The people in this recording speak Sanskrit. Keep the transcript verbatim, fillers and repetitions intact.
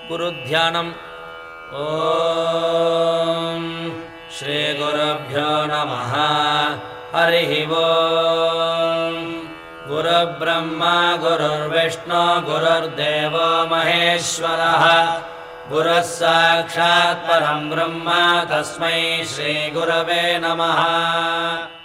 गुरुध्यानम्। ॐ श्रीगुरुभ्यो नमः। हरिः ओम्। गुरुर्ब्रह्मा गुरुर्विष्णु गुरुर्देवो महेश्वरः। गुरुः साक्षात् परं ब्रह्म तस्मै श्रीगुरवे नमः।